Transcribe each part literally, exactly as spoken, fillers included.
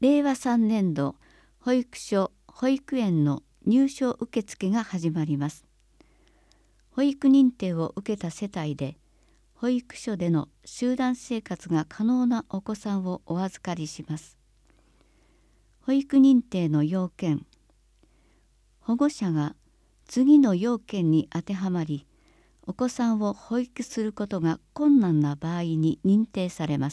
れいわさんねんど保育所・保育園の入所受付が始まります。保育認定を受けた世帯で保育所での集団生活が可能なお子さんをお預かりします。保育認定の要件。保護者が次の要件に当てはまり、お子さんを保育することが困難な場合に認定されます。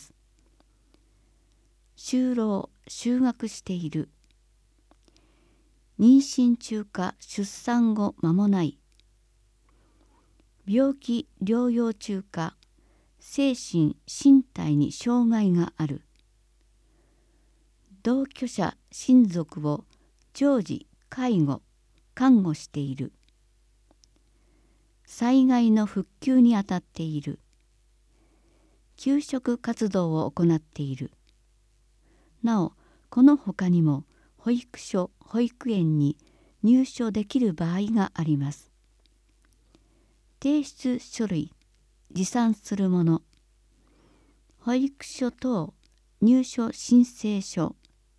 就労・就学している。妊娠中か出産後間もない。病気・療養中か精神・身体に障害がある。同居者・親族を常時介護・看護している。災害の復旧にあたっている。給食活動を行っている。なお、このほかにも保育所・保育園に入所できる場合があります。提出書類、持参するもの。保育所等入所申請書。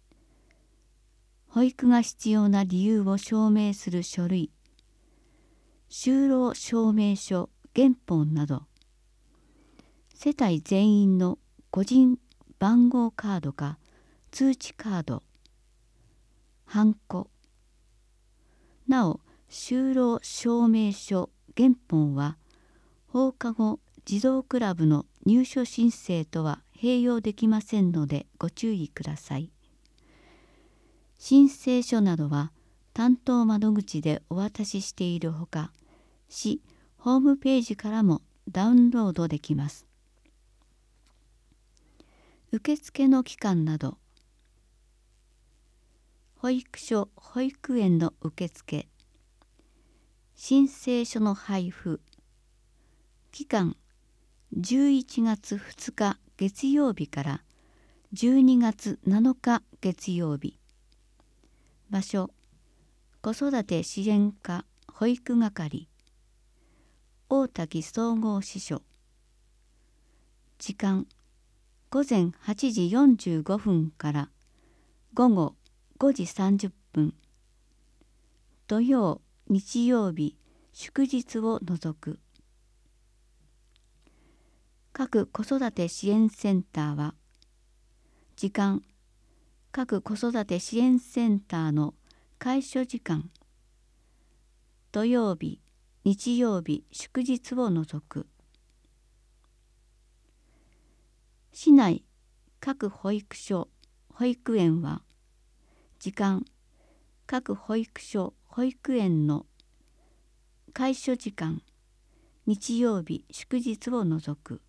保育が必要な理由を証明する書類。就労証明書、原本など。世帯全員の個人番号カードか通知カード。ハンコ。なお、就労証明書、原本は放課後児童クラブの入所申請とは併用できませんのでご注意ください。申請書などは担当窓口でお渡ししているほか、市ホームページからもダウンロードできます。受付の期間など。保育所・保育園の受付。申請書の配布。期間じゅういちがつふつか月曜日からじゅうにがつなのか月曜日。場所子育て支援課保育係大滝総合支所。時間ごぜんはちじよんじゅうごふんからごごごじさんじゅっぷん。土曜・日曜日・祝日を除く。各子育て支援センターは、時間、各子育て支援センターの開所時間、土曜日、日曜日、祝日を除く。市内各保育所・保育園は、時間、各保育所・保育園の開所時間、日曜日・祝日を除く。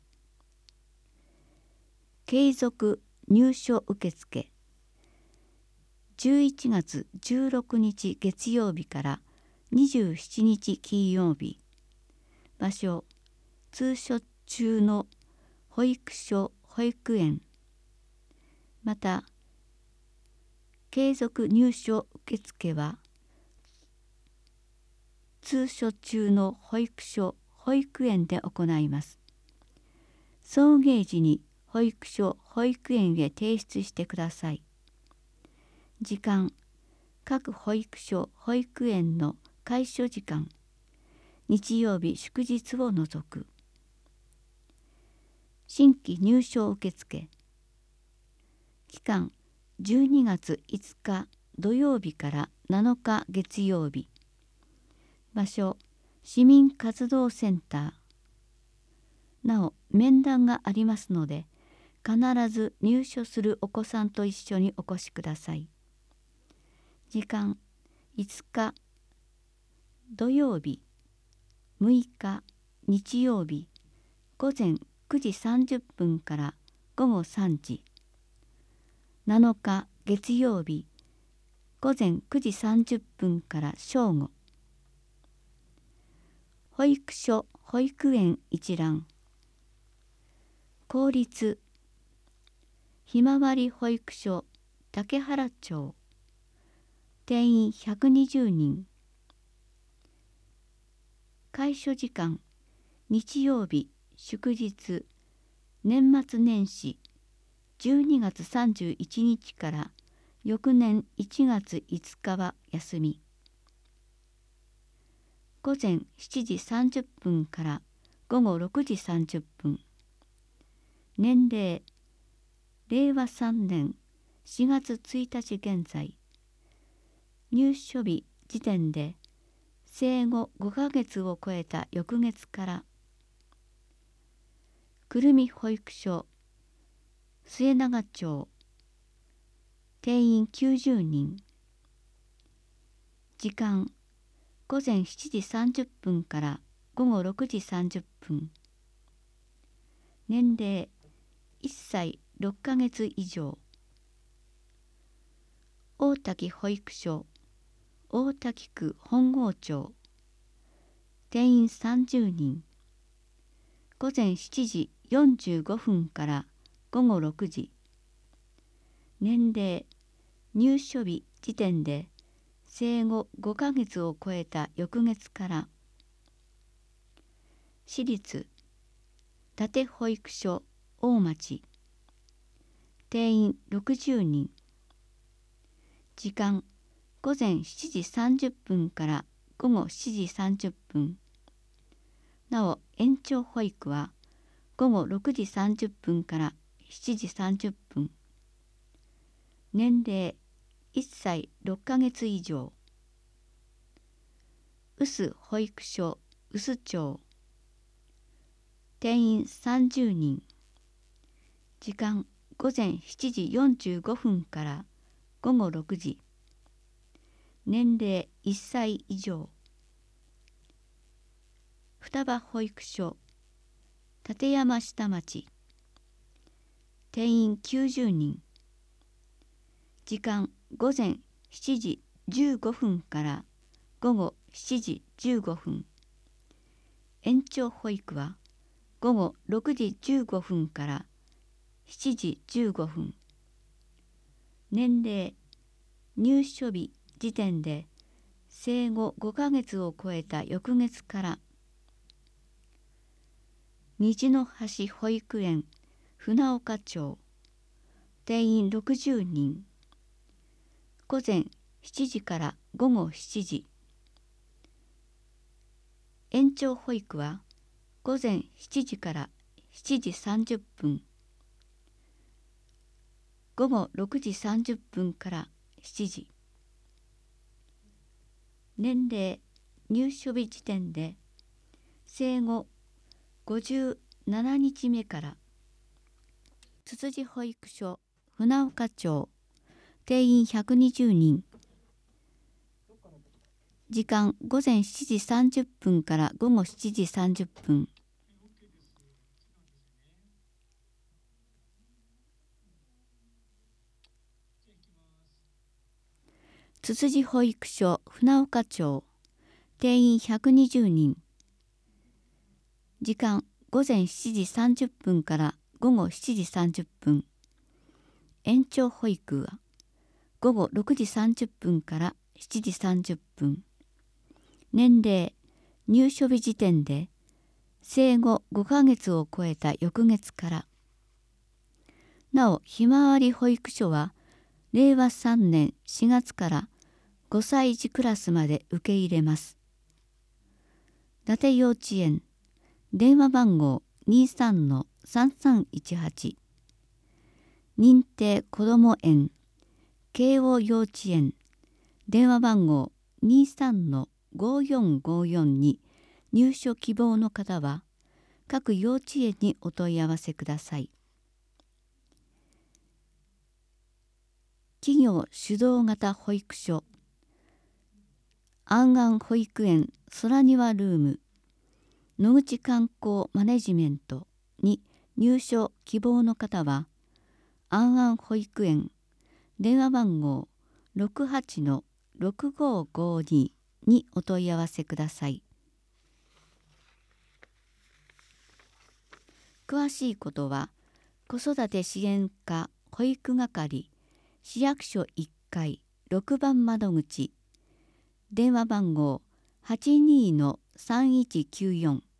継続入所受付。じゅういちがつじゅうろくにち月曜日からにじゅうしちにち金曜日。場所通所中の保育所・保育園。また継続入所受付は通所中の保育所・保育園で行います。送迎時に保育所・保育園へ提出してください。時間、各保育所・保育園の開所時間、日曜日・祝日を除く。新規入所受付。期間、じゅうにがついつか土曜日からなのか月曜日。場所、市民活動センター。なお、面談がありますので、必ず入所するお子さんと一緒にお越しください。時間いつか土曜日、むいか日曜日、ごぜんくじさんじゅっぷんからごごさんじ。なのか月曜日、ごぜんくじさんじゅっぷんから正午。保育所・保育園一覧。公立ひまわり保育所竹原町。定員ひゃくにじゅうにん。開所時間日曜日・祝日、年末年始、 じゅうにがつさんじゅういちにちから翌年いちがついつかは休み。午前しちじさんじゅっぷんから午後ろくじさんじゅっぷん。年齢れいわさんねんしがつついたち現在。入所日時点で生後ごかげつを超えた翌月から久留米保育所末永町定員きゅうじゅうにん。時間午前しちじさんじゅっぷんから午後ろくじさんじゅっぷん。年齢いっさいろっかげつ以上。大滝保育所大滝区本郷町定員さんじゅうにん。午前しちじよんじゅうごふんから午後ろくじ。年齢入所日時点で生後ごかげつを超えた翌月から私立伊達保育所大町定員ろくじゅうにん。時間午前しちじさんじゅっぷんから午後しちじさんじゅっぷん。なお延長保育は午後ろくじさんじゅっぷんからしちじさんじゅっぷん。年齢いっさいろっかげつ以上。臼保育所臼町定員さんじゅうにん。時間午前しちじよんじゅうごふんから午後ろくじ。年齢いっさい以上。双葉保育所立山下町定員きゅうじゅうにん。時間午前しちじじゅうごふんから午後しちじじゅうごふん。延長保育は午後ろくじじゅうごふんからしちじじゅうごふん。年齢入所日時点で生後ごかげつを超えた翌月から虹の橋保育園船岡町定員ろくじゅうにん。午前しちじから午後しちじ。延長保育は午前しちじからしちじさんじゅっぷん。午後ろくじさんじゅっぷんからしちじ。年齢入所日時点で生後ごじゅうななにちめからつつじ保育所船岡町定員ひゃくにじゅうにん。時間午前しちじさんじゅっぷんから午後しちじさんじゅっぷん。つつじ保育所船岡町定員ひゃくにじゅうにん。時間午前しちじさんじゅっぷんから午後しちじさんじゅっぷん。延長保育は午後ろくじさんじゅっぷんからしちじさんじゅっぷん。年齢入所日時点で生後ごかげつを超えた翌月から。なおひまわり保育所はれいわさんねんしがつからごさい児クラスまで受け入れます。伊達幼稚園電話番号 にじゅうさんのさんさんいちはち。認定こども園慶応幼稚園電話番号 にじゅうさんのごよんごよん に入所希望の方は各幼稚園にお問い合わせください。企業主導型保育所安安保育園空庭ルーム野口観光マネジメントに入所希望の方は安安保育園電話番号 ろくはちのろくごごに にお問い合わせください。詳しいことは子育て支援課保育係市役所いっかいろくばん窓口電話番号 はちにのさんいちきゅうよん